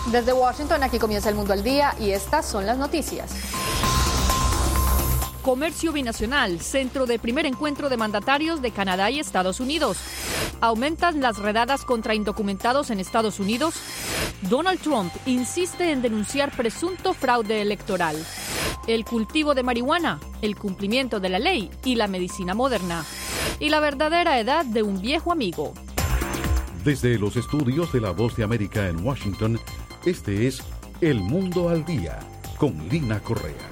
Desde Washington, aquí comienza El Mundo al Día y estas son las noticias. Comercio binacional, centro de primer encuentro de mandatarios de Canadá y Estados Unidos. Aumentan las redadas contra indocumentados en Estados Unidos. Donald Trump insiste en denunciar presunto fraude electoral. El cultivo de marihuana, el cumplimiento de la ley y la medicina moderna. Y la verdadera edad de un viejo amigo. Desde los estudios de La Voz de América en Washington, este es El Mundo al Día, con Lina Correa.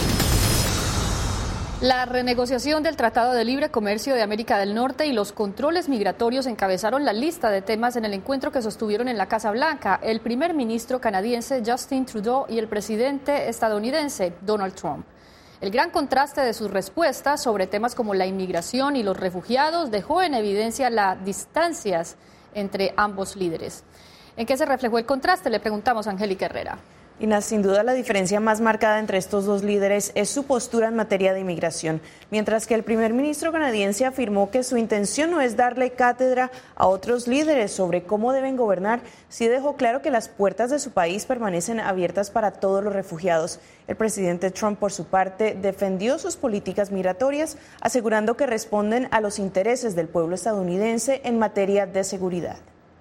La renegociación del Tratado de Libre Comercio de América del Norte y los controles migratorios encabezaron la lista de temas en el encuentro que sostuvieron en la Casa Blanca el primer ministro canadiense Justin Trudeau y el presidente estadounidense Donald Trump. El gran contraste de sus respuestas sobre temas como la inmigración y los refugiados dejó en evidencia las distancias entre ambos líderes. ¿En qué se reflejó el contraste? Le preguntamos a Angélica Herrera. Y sin duda la diferencia más marcada entre estos dos líderes es su postura en materia de inmigración. Mientras que el primer ministro canadiense afirmó que su intención no es darle cátedra a otros líderes sobre cómo deben gobernar, sí dejó claro que las puertas de su país permanecen abiertas para todos los refugiados. El presidente Trump, por su parte, defendió sus políticas migratorias, asegurando que responden a los intereses del pueblo estadounidense en materia de seguridad.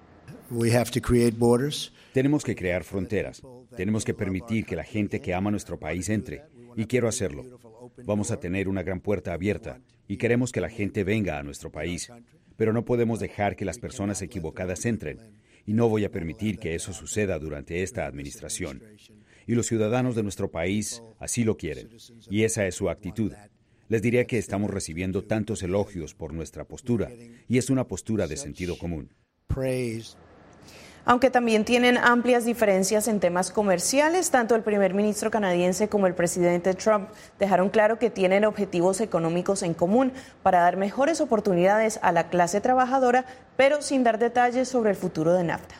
Tenemos que crear fronteras. Tenemos que permitir que la gente que ama nuestro país entre. Y quiero hacerlo. Vamos a tener una gran puerta abierta y queremos que la gente venga a nuestro país. Pero no podemos dejar que las personas equivocadas entren. Y no voy a permitir que eso suceda durante esta administración. Y los ciudadanos de nuestro país así lo quieren. Y esa es su actitud. Les diré que estamos recibiendo tantos elogios por nuestra postura. Y es una postura de sentido común. Aunque también tienen amplias diferencias en temas comerciales, tanto el primer ministro canadiense como el presidente Trump dejaron claro que tienen objetivos económicos en común para dar mejores oportunidades a la clase trabajadora, pero sin dar detalles sobre el futuro de NAFTA.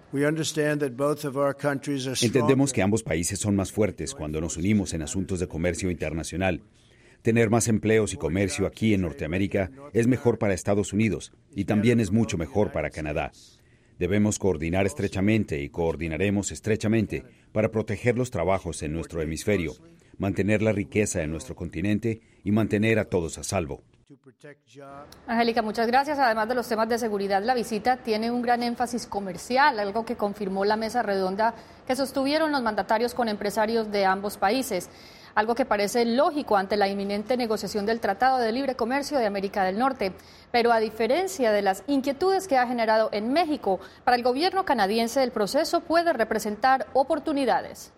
Entendemos que ambos países son más fuertes cuando nos unimos en asuntos de comercio internacional. Tener más empleos y comercio aquí en Norteamérica es mejor para Estados Unidos y también es mucho mejor para Canadá. Debemos coordinar estrechamente y coordinaremos estrechamente para proteger los trabajos en nuestro hemisferio, mantener la riqueza en nuestro continente y mantener a todos a salvo. Angélica, muchas gracias. Además de los temas de seguridad, la visita tiene un gran énfasis comercial, algo que confirmó la mesa redonda que sostuvieron los mandatarios con empresarios de ambos países. Algo que parece lógico ante la inminente negociación del Tratado de Libre Comercio de América del Norte. Pero a diferencia de las inquietudes que ha generado en México, para el gobierno canadiense el proceso puede representar oportunidades.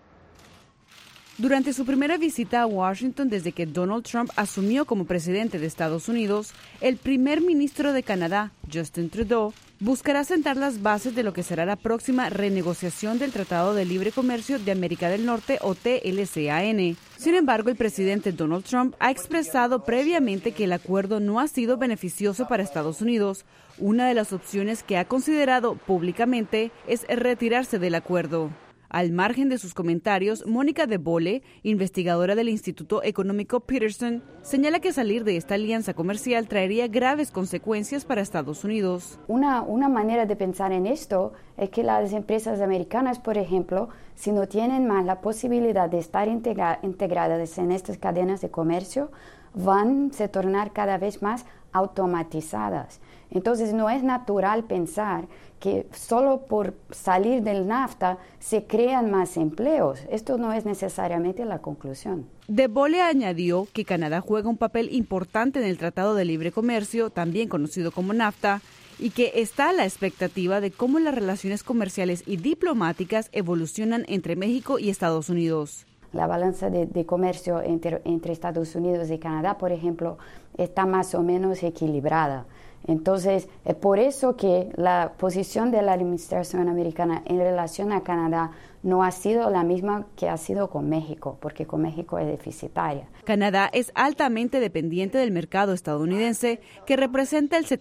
Durante su primera visita a Washington desde que Donald Trump asumió como presidente de Estados Unidos, el primer ministro de Canadá, Justin Trudeau, buscará sentar las bases de lo que será la próxima renegociación del Tratado de Libre Comercio de América del Norte o TLCAN. Sin embargo, el presidente Donald Trump ha expresado previamente que el acuerdo no ha sido beneficioso para Estados Unidos. Una de las opciones que ha considerado públicamente es retirarse del acuerdo. Al margen de sus comentarios, Mónica de Bolle, investigadora del Instituto Económico Peterson, señala que salir de esta alianza comercial traería graves consecuencias para Estados Unidos. Una manera de pensar en esto es que las empresas americanas, por ejemplo, si no tienen más la posibilidad de estar integradas en estas cadenas de comercio, van a se tornar cada vez más automatizadas. Entonces no es natural pensar que solo por salir del NAFTA se crean más empleos. Esto no es necesariamente la conclusión. De Bolle añadió que Canadá juega un papel importante en el Tratado de Libre Comercio, también conocido como NAFTA, y que está a la expectativa de cómo las relaciones comerciales y diplomáticas evolucionan entre México y Estados Unidos. La balanza de comercio entre Estados Unidos y Canadá, por ejemplo, está más o menos equilibrada. Entonces, es por eso que la posición de la administración americana en relación a Canadá no ha sido la misma que ha sido con México, porque con México es deficitaria. Canadá es altamente dependiente del mercado estadounidense, que representa el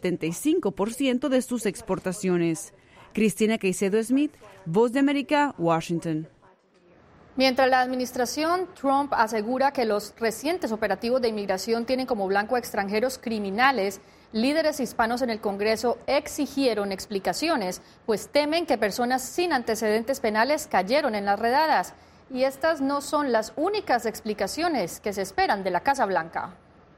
75% de sus exportaciones. Cristina Caicedo Smith, Voz de América, Washington. Mientras la administración Trump asegura que los recientes operativos de inmigración tienen como blanco a extranjeros criminales, Líderes hispanos en el Congreso exigieron explicaciones, pues temen que personas sin antecedentes penales cayeron en las redadas. Y estas no son las únicas explicaciones que se esperan de la Casa Blanca.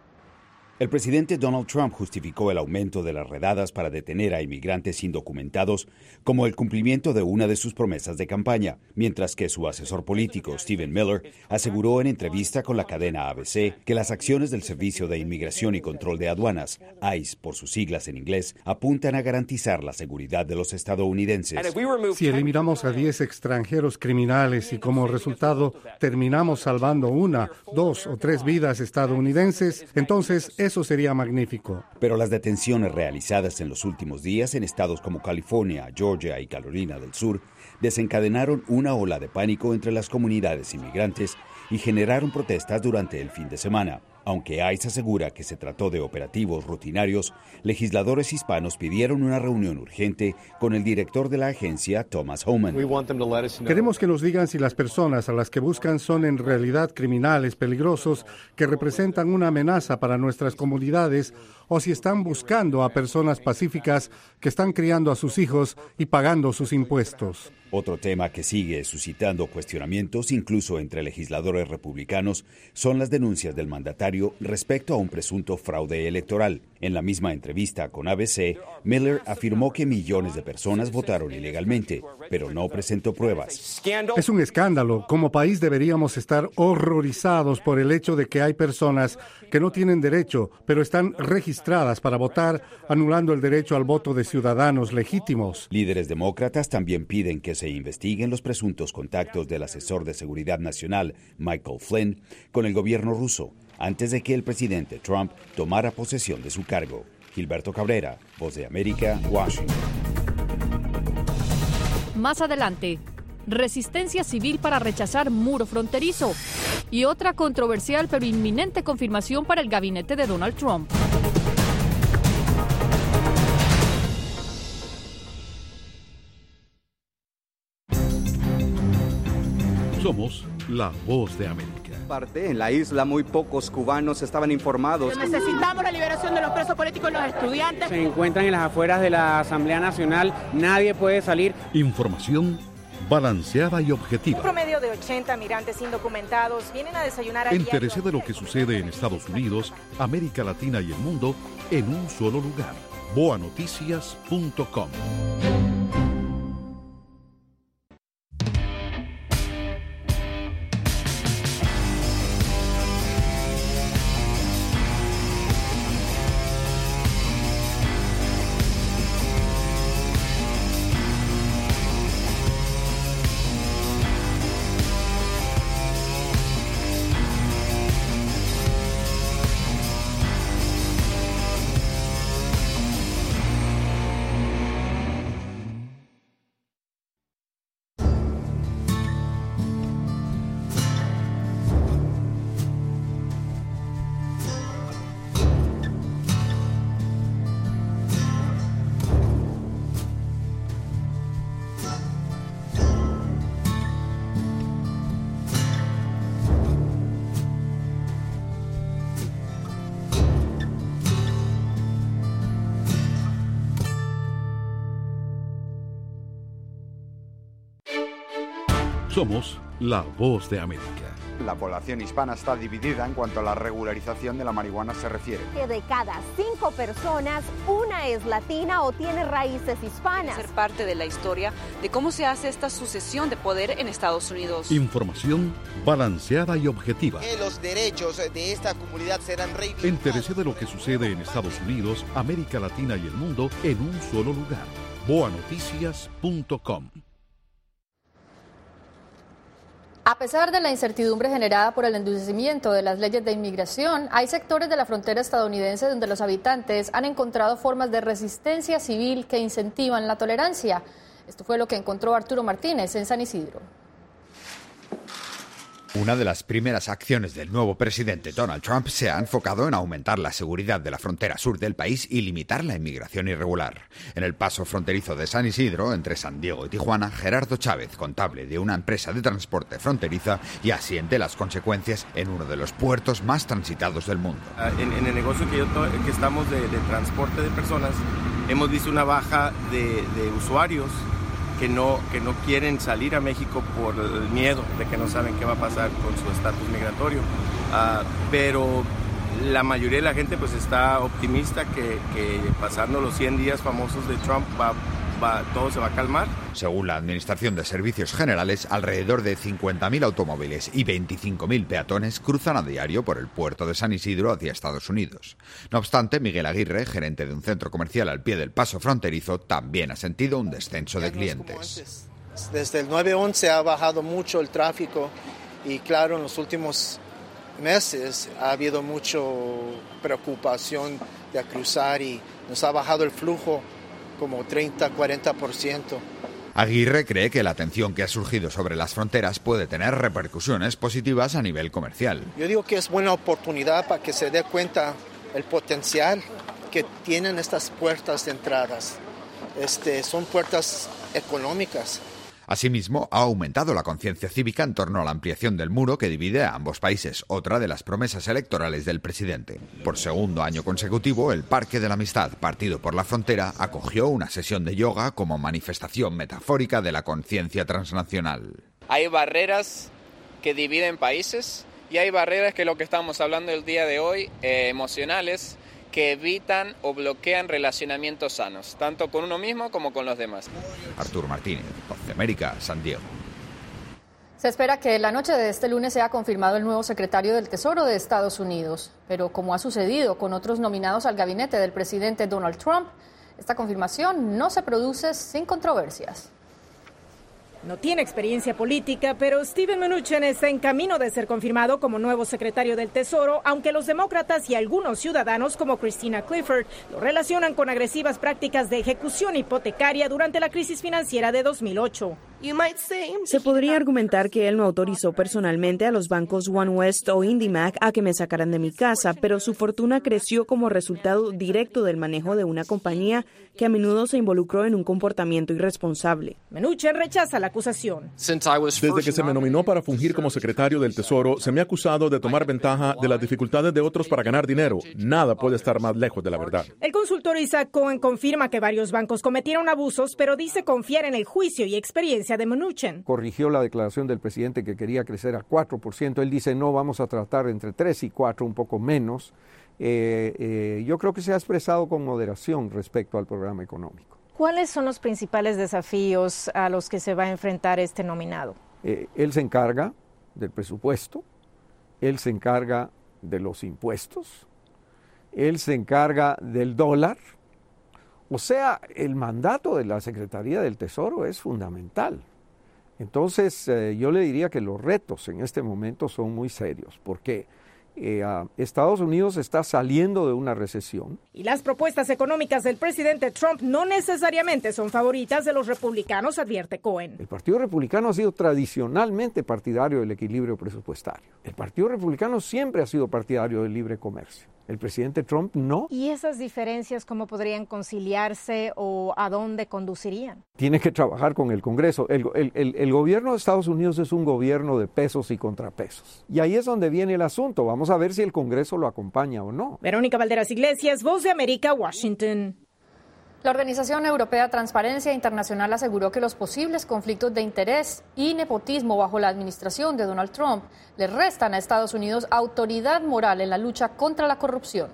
El presidente Donald Trump justificó el aumento de las redadas para detener a inmigrantes indocumentados como el cumplimiento de una de sus promesas de campaña, mientras que su asesor político, Stephen Miller, aseguró en entrevista con la cadena ABC que las acciones del Servicio de Inmigración y Control de Aduanas, ICE por sus siglas en inglés, apuntan a garantizar la seguridad de los estadounidenses. Si eliminamos a 10 extranjeros criminales y como resultado terminamos salvando 1, 2 o 3 vidas estadounidenses, entonces eso sería magnífico. Pero las detenciones realizadas en los últimos días en estados como California, Georgia y Carolina del Sur desencadenaron una ola de pánico entre las comunidades inmigrantes y generaron protestas durante el fin de semana. Aunque ICE asegura que se trató de operativos rutinarios, legisladores hispanos pidieron una reunión urgente con el director de la agencia, Thomas Homan. Queremos que nos digan si las personas a las que buscan son en realidad criminales peligrosos que representan una amenaza para nuestras comunidades o si están buscando a personas pacíficas que están criando a sus hijos y pagando sus impuestos. Otro tema que sigue suscitando cuestionamientos, incluso entre legisladores republicanos, son las denuncias del mandatario respecto a un presunto fraude electoral. En la misma entrevista con ABC, Miller afirmó que millones de personas votaron ilegalmente, pero no presentó pruebas. Es un escándalo. Como país deberíamos estar horrorizados por el hecho de que hay personas que no tienen derecho, pero están registradas para votar, anulando el derecho al voto de ciudadanos legítimos. Líderes demócratas también piden que se investiguen los presuntos contactos del asesor de seguridad nacional, Michael Flynn, con el gobierno ruso, antes de que el presidente Trump tomara posesión de su cargo. Gilberto Cabrera, Voz de América, Washington. Más adelante, resistencia civil para rechazar muro fronterizo y otra controversial pero inminente confirmación para el gabinete de Donald Trump. Somos la Voz de América. En la isla muy pocos cubanos estaban informados. Necesitamos la liberación de los presos políticos y los estudiantes. Se encuentran en las afueras de la Asamblea Nacional, nadie puede salir. Información balanceada y objetiva. Un promedio de 80 migrantes indocumentados vienen a desayunar. Entérese de lo que sucede en Estados Unidos, América Latina y el mundo en un solo lugar. boanoticias.com. Somos la Voz de América. La población hispana está dividida en cuanto a la regularización de la marihuana se refiere. Que de cada 5 personas, una es latina o tiene raíces hispanas. Ser parte de la historia de cómo se hace esta sucesión de poder en Estados Unidos. Información balanceada y objetiva. Que los derechos de esta comunidad serán reivindicados. Entérese de lo que sucede en Estados Unidos, América Latina y el mundo en un solo lugar. boanoticias.com. A pesar de la incertidumbre generada por el endurecimiento de las leyes de inmigración, hay sectores de la frontera estadounidense donde los habitantes han encontrado formas de resistencia civil que incentivan la tolerancia. Esto fue lo que encontró Arturo Martínez en San Isidro. Una de las primeras acciones del nuevo presidente Donald Trump se ha enfocado en aumentar la seguridad de la frontera sur del país y limitar la inmigración irregular. En el paso fronterizo de San Isidro, entre San Diego y Tijuana, Gerardo Chávez, contable de una empresa de transporte fronteriza, ya siente las consecuencias en uno de los puertos más transitados del mundo. En el negocio que estamos de transporte de personas, hemos visto una baja de usuarios que no quieren salir a México por el miedo de que no saben qué va a pasar con su estatus migratorio. Pero la mayoría de la gente pues está optimista que pasando los 100 días famosos de Trump todo se va a calmar. Según la Administración de Servicios Generales, alrededor de 50.000 automóviles y 25.000 peatones cruzan a diario por el puerto de San Isidro hacia Estados Unidos. No obstante, Miguel Aguirre, gerente de un centro comercial al pie del paso fronterizo, también ha sentido un descenso de clientes. Desde el 9/11 ha bajado mucho el tráfico y claro, en los últimos meses ha habido mucha preocupación de cruzar y nos ha bajado el flujo como 30-40%. Aguirre cree que la tensión que ha surgido sobre las fronteras puede tener repercusiones positivas a nivel comercial. Yo digo que es buena oportunidad para que se dé cuenta el potencial que tienen estas puertas de entradas. Son puertas económicas. Asimismo, ha aumentado la conciencia cívica en torno a la ampliación del muro que divide a ambos países, otra de las promesas electorales del presidente. Por segundo año consecutivo, el Parque de la Amistad, partido por la frontera, acogió una sesión de yoga como manifestación metafórica de la conciencia transnacional. Hay barreras que dividen países y hay barreras que lo que estamos hablando el día de hoy, emocionales, que evitan o bloquean relacionamientos sanos, tanto con uno mismo como con los demás. Arturo Martínez, Voz de América, San Diego. Se espera que la noche de este lunes sea confirmado el nuevo secretario del Tesoro de Estados Unidos, pero como ha sucedido con otros nominados al gabinete del presidente Donald Trump, esta confirmación no se produce sin controversias. No tiene experiencia política, pero Steven Mnuchin está en camino de ser confirmado como nuevo secretario del Tesoro, aunque los demócratas y algunos ciudadanos como Christina Clifford lo relacionan con agresivas prácticas de ejecución hipotecaria durante la crisis financiera de 2008. Se podría argumentar que él no autorizó personalmente a los bancos OneWest o IndyMac a que me sacaran de mi casa, pero su fortuna creció como resultado directo del manejo de una compañía que a menudo se involucró en un comportamiento irresponsable. Mnuchin rechaza la acusación. Desde que se me nominó para fungir como secretario del Tesoro, se me ha acusado de tomar ventaja de las dificultades de otros para ganar dinero. Nada puede estar más lejos de la verdad. El consultor Isaac Cohen confirma que varios bancos cometieron abusos, pero dice confiar en el juicio y experiencia de Mnuchin. Corrigió la declaración del presidente que quería crecer a 4%. Él dice, no, vamos a tratar entre 3 y 4, un poco menos. Yo creo que se ha expresado con moderación respecto al programa económico. ¿Cuáles son los principales desafíos a los que se va a enfrentar este nominado? Él se encarga del presupuesto, él se encarga de los impuestos, él se encarga del dólar. O sea, el mandato de la Secretaría del Tesoro es fundamental. Entonces, yo le diría que los retos en este momento son muy serios, porque Estados Unidos está saliendo de una recesión. Y las propuestas económicas del presidente Trump no necesariamente son favoritas de los republicanos, advierte Cohen. El Partido Republicano ha sido tradicionalmente partidario del equilibrio presupuestario. El Partido Republicano siempre ha sido partidario del libre comercio. El presidente Trump no. ¿Y esas diferencias cómo podrían conciliarse o a dónde conducirían? Tiene que trabajar con el Congreso. El gobierno de Estados Unidos es un gobierno de pesos y contrapesos. Y ahí es donde viene el asunto. Vamos a ver si el Congreso lo acompaña o no. Verónica Valderas Iglesias, Voz de América, Washington. La Organización Europea Transparencia Internacional aseguró que los posibles conflictos de interés y nepotismo bajo la administración de Donald Trump le restan a Estados Unidos autoridad moral en la lucha contra la corrupción.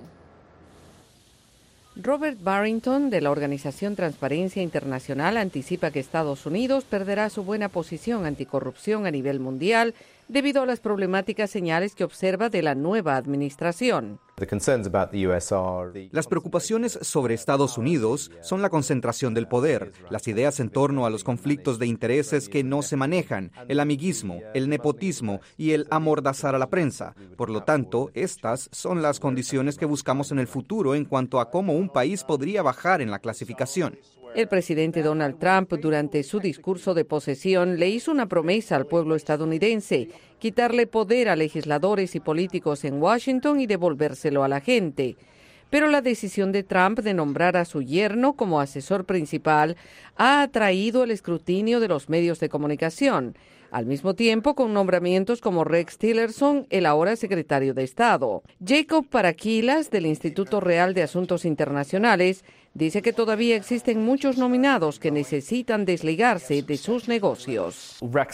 Robert Barrington, de la Organización Transparencia Internacional, anticipa que Estados Unidos perderá su buena posición anticorrupción a nivel mundial debido a las problemáticas señales que observa de la nueva administración. Las preocupaciones sobre Estados Unidos son la concentración del poder, las ideas en torno a los conflictos de intereses que no se manejan, el amiguismo, el nepotismo y el amordazar a la prensa. Por lo tanto, estas son las condiciones que buscamos en el futuro en cuanto a cómo un país podría bajar en la clasificación. El presidente Donald Trump, durante su discurso de posesión, le hizo una promesa al pueblo estadounidense: quitarle poder a legisladores y políticos en Washington y devolvérselo a la gente. Pero la decisión de Trump de nombrar a su yerno como asesor principal ha atraído el escrutinio de los medios de comunicación, al mismo tiempo con nombramientos como Rex Tillerson, el ahora secretario de Estado. Jacob Paraquilas, del Instituto Real de Asuntos Internacionales, dice que todavía existen muchos nominados que necesitan desligarse de sus negocios.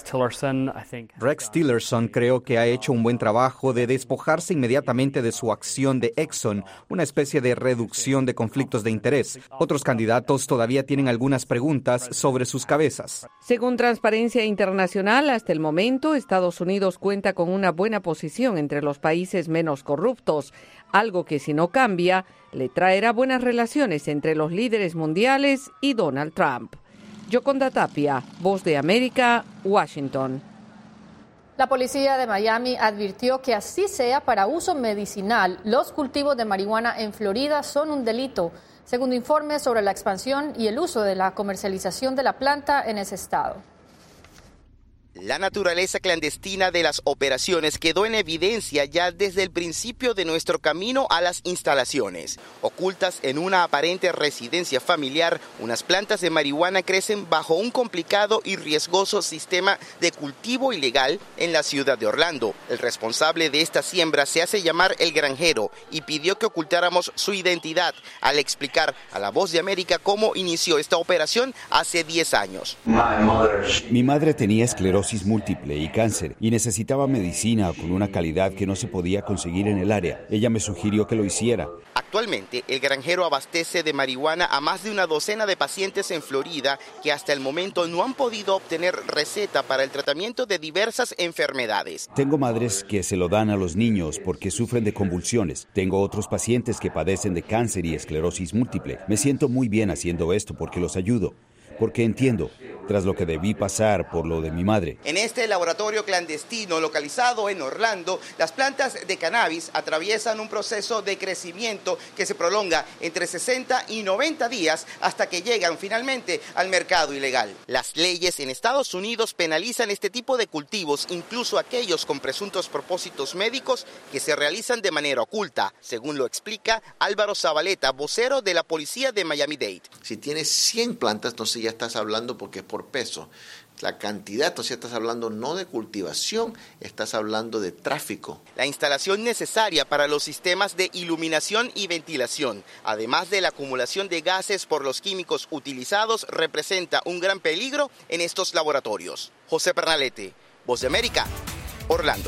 Rex Tillerson creo que ha hecho un buen trabajo de despojarse inmediatamente de su acción de Exxon, una especie de reducción de conflictos de interés. Otros candidatos todavía tienen algunas preguntas sobre sus cabezas. Según Transparencia Internacional, hasta el momento, Estados Unidos cuenta con una buena posición entre los países menos corruptos, algo que, si no cambia, le traerá buenas relaciones entre los líderes mundiales y Donald Trump. Yoconda Tapia, Voz de América, Washington. La policía de Miami advirtió que así sea para uso medicinal, los cultivos de marihuana en Florida son un delito, según informes sobre la expansión y el uso de la comercialización de la planta en ese estado. La naturaleza clandestina de las operaciones quedó en evidencia ya desde el principio de nuestro camino a las instalaciones. Ocultas en una aparente residencia familiar, unas plantas de marihuana crecen bajo un complicado y riesgoso sistema de cultivo ilegal en la ciudad de Orlando. El responsable de esta siembra se hace llamar El Granjero y pidió que ocultáramos su identidad al explicar a La Voz de América cómo inició esta operación hace 10 años. Mi madre tenía esclerosis múltiple y cáncer y necesitaba medicina con una calidad que no se podía conseguir en el área. Ella me sugirió que lo hiciera. Actualmente, El Granjero abastece de marihuana a más de una docena de pacientes en Florida que hasta el momento no han podido obtener receta para el tratamiento de diversas enfermedades. Tengo madres que se lo dan a los niños porque sufren de convulsiones. Tengo otros pacientes que padecen de cáncer y esclerosis múltiple. Me siento muy bien haciendo esto porque los ayudo. Porque entiendo, tras lo que debí pasar por lo de mi madre. En este laboratorio clandestino localizado en Orlando, las plantas de cannabis atraviesan un proceso de crecimiento que se prolonga entre 60 y 90 días hasta que llegan finalmente al mercado ilegal. Las leyes en Estados Unidos penalizan este tipo de cultivos, incluso aquellos con presuntos propósitos médicos que se realizan de manera oculta, según lo explica Álvaro Zabaleta, vocero de la policía de Miami-Dade. Si tienes 100 plantas, entonces ya estás hablando porque es por peso. La cantidad, entonces estás hablando no de cultivación, estás hablando de tráfico. La instalación necesaria para los sistemas de iluminación y ventilación, además de la acumulación de gases por los químicos utilizados, representa un gran peligro en estos laboratorios. José Pernalete, Voz de América, Orlando.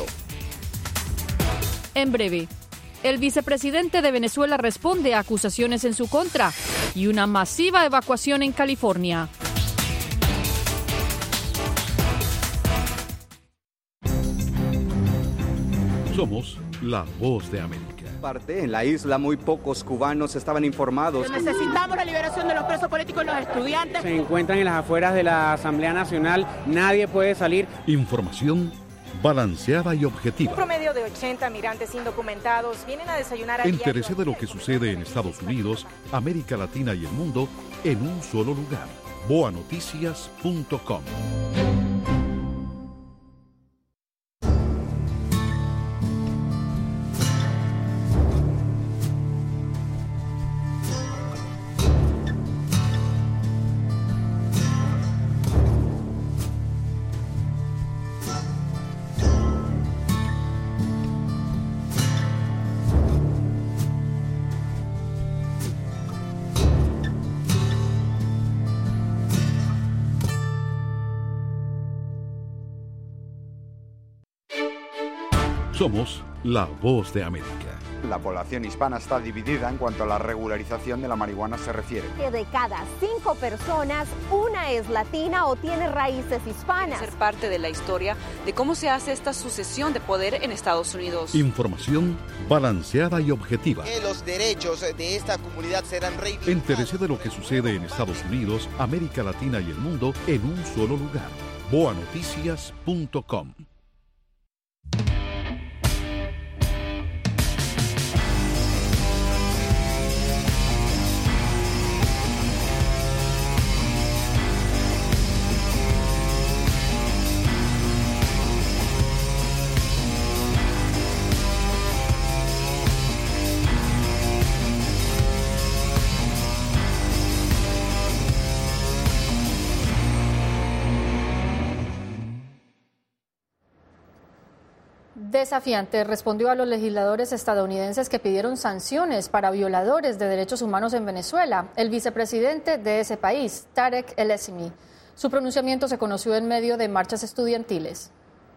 En breve, el vicepresidente de Venezuela responde a acusaciones en su contra y una masiva evacuación en California. Somos la Voz de América. En la isla muy pocos cubanos estaban informados. Necesitamos la liberación de los presos políticos y los estudiantes. Se encuentran en las afueras de la Asamblea Nacional, nadie puede salir. Información balanceada y objetiva. Un promedio de 80 migrantes indocumentados vienen a desayunar a Entérese de lo que sucede en Estados Unidos, América Latina y el mundo en un solo lugar. boanoticias.com. Somos la Voz de América. La población hispana está dividida en cuanto a la regularización de la marihuana se refiere. Que de cada 5 personas, una es latina o tiene raíces hispanas. Ser parte de la historia de cómo se hace esta sucesión de poder en Estados Unidos. Información balanceada y objetiva. Que los derechos de esta comunidad serán reivindicados. Entérese de lo que sucede en Estados Unidos, América Latina y el mundo en un solo lugar. boanoticias.com. Desafiante respondió a los legisladores estadounidenses que pidieron sanciones para violadores de derechos humanos en Venezuela, el vicepresidente de ese país, Tarek El Aissami. Su pronunciamiento se conoció en medio de marchas estudiantiles.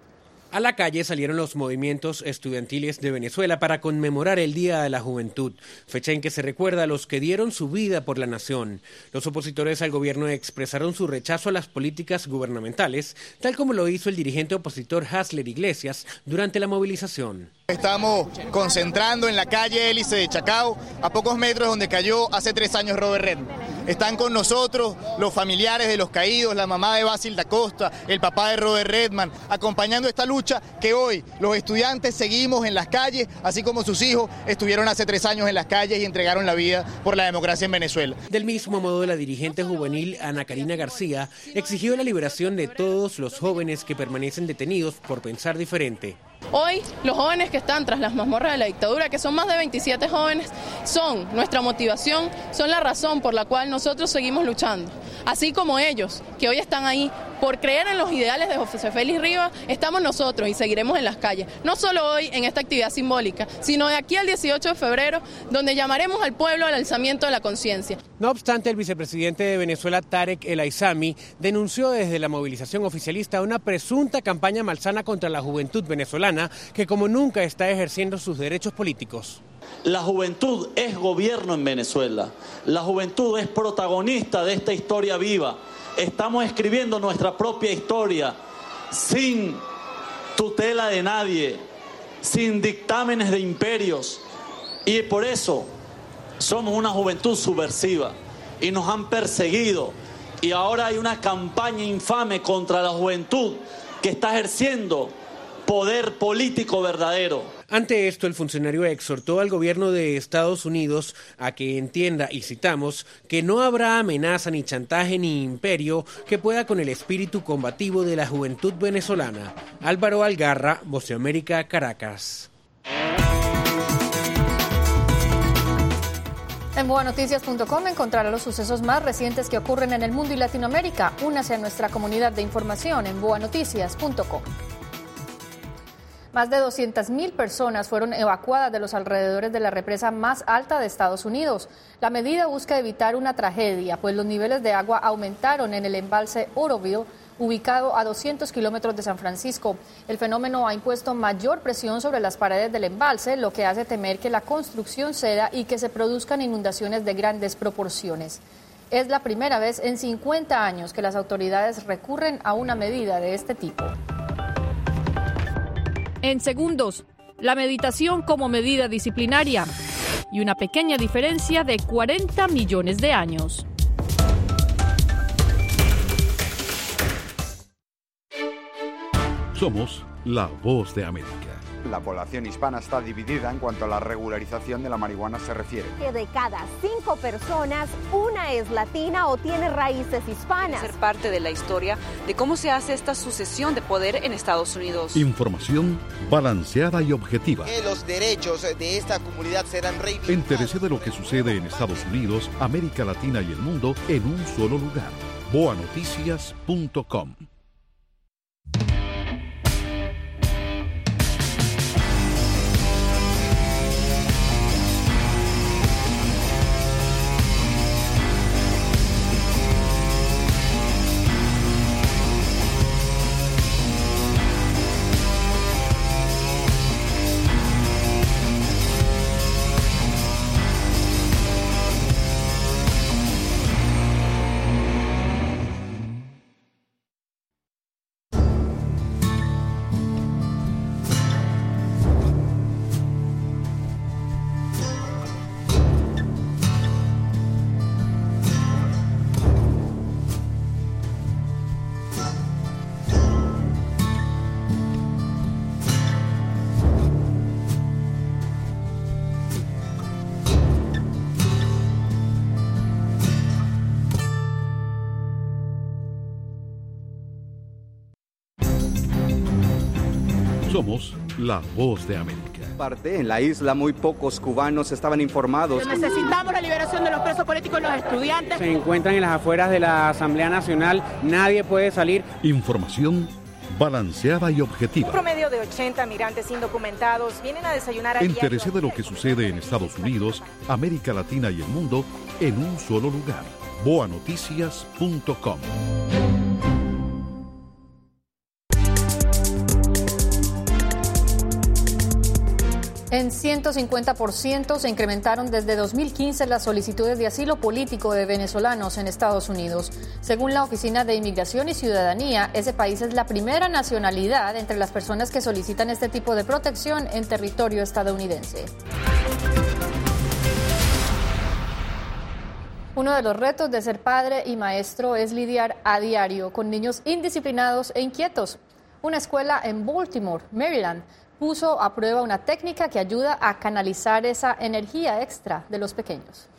A la calle salieron los movimientos estudiantiles de Venezuela para conmemorar el Día de la Juventud, fecha en que se recuerda a los que dieron su vida por la nación. Los opositores al gobierno expresaron su rechazo a las políticas gubernamentales, tal como lo hizo el dirigente opositor Hassler Iglesias durante la movilización. Estamos concentrando en la calle Hélice de Chacao, a pocos metros donde cayó hace 3 años Robert Redman. Están con nosotros los familiares de los caídos, la mamá de Basil da Costa, el papá de Robert Redman, acompañando esta lucha que hoy los estudiantes seguimos en las calles, así como sus hijos estuvieron hace 3 años en las calles y entregaron la vida por la democracia en Venezuela. Del mismo modo, la dirigente juvenil Ana Karina García exigió la liberación de todos los jóvenes que permanecen detenidos por pensar diferente. Hoy, los jóvenes que están tras las mazmorras de la dictadura, que son más de 27 jóvenes, son nuestra motivación, son la razón por la cual nosotros seguimos luchando. Así como ellos, que hoy están ahí por creer en los ideales de José Félix Rivas, estamos nosotros y seguiremos en las calles. No solo hoy en esta actividad simbólica, sino de aquí al 18 de febrero, donde llamaremos al pueblo al alzamiento de la conciencia. No obstante, el vicepresidente de Venezuela, Tarek El Aissami, denunció desde la movilización oficialista una presunta campaña malsana contra la juventud venezolana, que como nunca está ejerciendo sus derechos políticos. La juventud es gobierno en Venezuela, la juventud es protagonista de esta historia viva. Estamos escribiendo nuestra propia historia, sin tutela de nadie, sin dictámenes de imperios, y por eso somos una juventud subversiva y nos han perseguido, y ahora hay una campaña infame contra la juventud que está ejerciendo poder político verdadero. Ante esto, el funcionario exhortó al gobierno de Estados Unidos a que entienda, y citamos, que no habrá amenaza ni chantaje ni imperio que pueda con el espíritu combativo de la juventud venezolana. Álvaro Algarra, Voz de América, Caracas. En boanoticias.com encontrará los sucesos más recientes que ocurren en el mundo y Latinoamérica. Únase a nuestra comunidad de información en boanoticias.com. Más de 200.000 personas fueron evacuadas de los alrededores de la represa más alta de Estados Unidos. La medida busca evitar una tragedia, pues los niveles de agua aumentaron en el embalse Oroville, ubicado a 200 kilómetros de San Francisco. El fenómeno ha impuesto mayor presión sobre las paredes del embalse, lo que hace temer que la construcción ceda y que se produzcan inundaciones de grandes proporciones. Es la primera vez en 50 años que las autoridades recurren a una medida de este tipo. En segundos, la meditación como medida disciplinaria y una pequeña diferencia de 40 millones de años. Somos la Voz de América. La población hispana está dividida en cuanto a la regularización de la marihuana se refiere. Que de cada 5 personas, una es latina o tiene raíces hispanas. Ser parte de la historia de cómo se hace esta sucesión de poder en Estados Unidos. Información balanceada y objetiva. Que los derechos de esta comunidad serán reivindicados. Entérese de lo que sucede en Estados Unidos, América Latina y el mundo en un solo lugar. boanoticias.com. Somos la Voz de América. En la isla muy pocos cubanos estaban informados. Necesitamos la liberación de los presos políticos y los estudiantes. Se encuentran en las afueras de la Asamblea Nacional, nadie puede salir. Información balanceada y objetiva. Un promedio de 80 migrantes indocumentados vienen a desayunar a diario. Entérese de lo que sucede en Estados Unidos, América Latina y el mundo en un solo lugar. boanoticias.com. En 150% se incrementaron desde 2015 las solicitudes de asilo político de venezolanos en Estados Unidos. Según la Oficina de Inmigración y Ciudadanía, ese país es la primera nacionalidad entre las personas que solicitan este tipo de protección en territorio estadounidense. Uno de los retos de ser padre y maestro es lidiar a diario con niños indisciplinados e inquietos. Una escuela en Baltimore, Maryland, puso a prueba una técnica que ayuda a canalizar esa energía extra de los pequeños.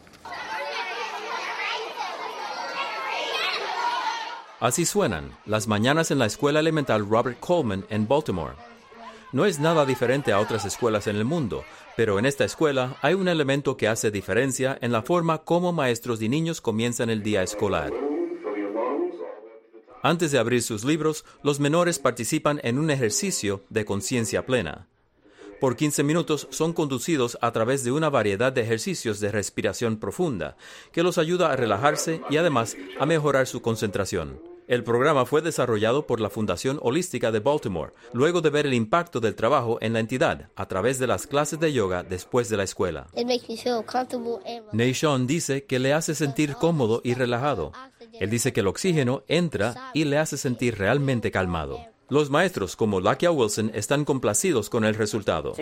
Así suenan las mañanas en la escuela elemental Robert Coleman en Baltimore. No es nada diferente a otras escuelas en el mundo, pero en esta escuela hay un elemento que hace diferencia en la forma como maestros y niños comienzan el día escolar. Antes de abrir sus libros, los menores participan en un ejercicio de conciencia plena. Por 15 minutos son conducidos a través de una variedad de ejercicios de respiración profunda, que los ayuda a relajarse y además a mejorar su concentración. El programa fue desarrollado por la Fundación Holística de Baltimore, luego de ver el impacto del trabajo en la entidad a través de las clases de yoga después de la escuela. Nashon dice que le hace sentir cómodo y relajado. Él dice que el oxígeno entra y le hace sentir realmente calmado. Los maestros, como Lakia Wilson, están complacidos con el resultado.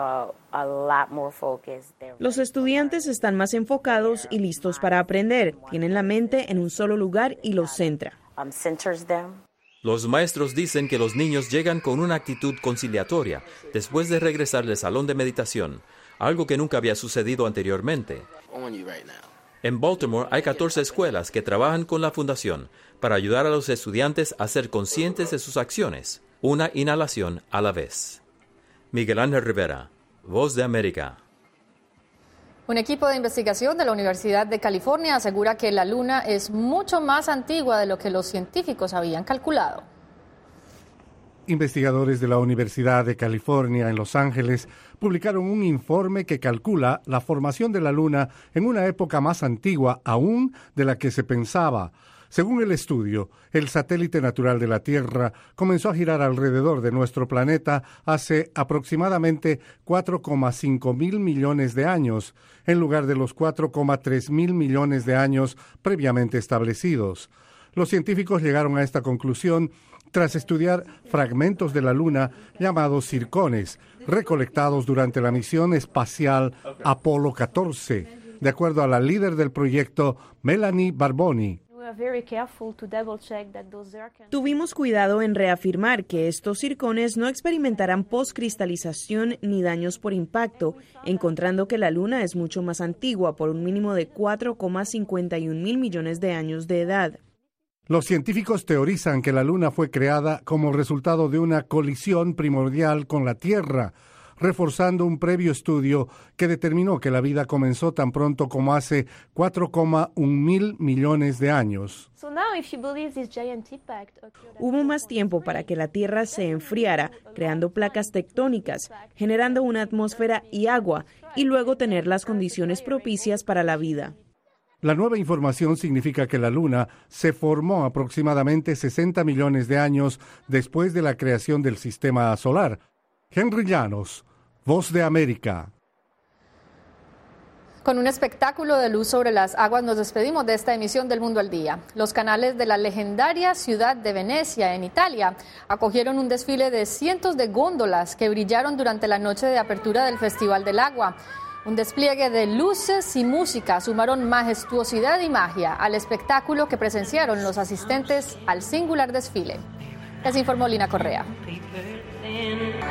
Los estudiantes están más enfocados y listos para aprender. Tienen la mente en un solo lugar y los centra. Los maestros dicen que los niños llegan con una actitud conciliatoria después de regresar del salón de meditación, algo que nunca había sucedido anteriormente. En Baltimore hay 14 escuelas que trabajan con la fundación para ayudar a los estudiantes a ser conscientes de sus acciones, una inhalación a la vez. Miguel Ángel Rivera, Voz de América. Un equipo de investigación de la Universidad de California asegura que la Luna es mucho más antigua de lo que los científicos habían calculado. Investigadores de la Universidad de California en Los Ángeles publicaron un informe que calcula la formación de la Luna en una época más antigua aún de la que se pensaba. Según el estudio, el satélite natural de la Tierra comenzó a girar alrededor de nuestro planeta hace aproximadamente 4,5 mil millones de años, en lugar de los 4,3 mil millones de años previamente establecidos. Los científicos llegaron a esta conclusión tras estudiar fragmentos de la Luna llamados circones, recolectados durante la misión espacial Apolo 14, de acuerdo a la líder del proyecto, Melanie Barboni. Tuvimos cuidado en reafirmar que estos circones no experimentarán postcristalización ni daños por impacto, encontrando que la Luna es mucho más antigua por un mínimo de 4,51 mil millones de años de edad. Los científicos teorizan que la Luna fue creada como resultado de una colisión primordial con la Tierra, reforzando un previo estudio que determinó que la vida comenzó tan pronto como hace 4,1 mil millones de años. Hubo más tiempo para que la Tierra se enfriara, creando placas tectónicas, generando una atmósfera y agua, y luego tener las condiciones propicias para la vida. La nueva información significa que la Luna se formó aproximadamente 60 millones de años después de la creación del sistema solar. Henry Llanos, Voz de América. Con un espectáculo de luz sobre las aguas nos despedimos de esta emisión del Mundo al Día. Los canales de la legendaria ciudad de Venecia, en Italia, acogieron un desfile de cientos de góndolas que brillaron durante la noche de apertura del Festival del Agua. Un despliegue de luces y música sumaron majestuosidad y magia al espectáculo que presenciaron los asistentes al singular desfile. Les informó Lina Correa.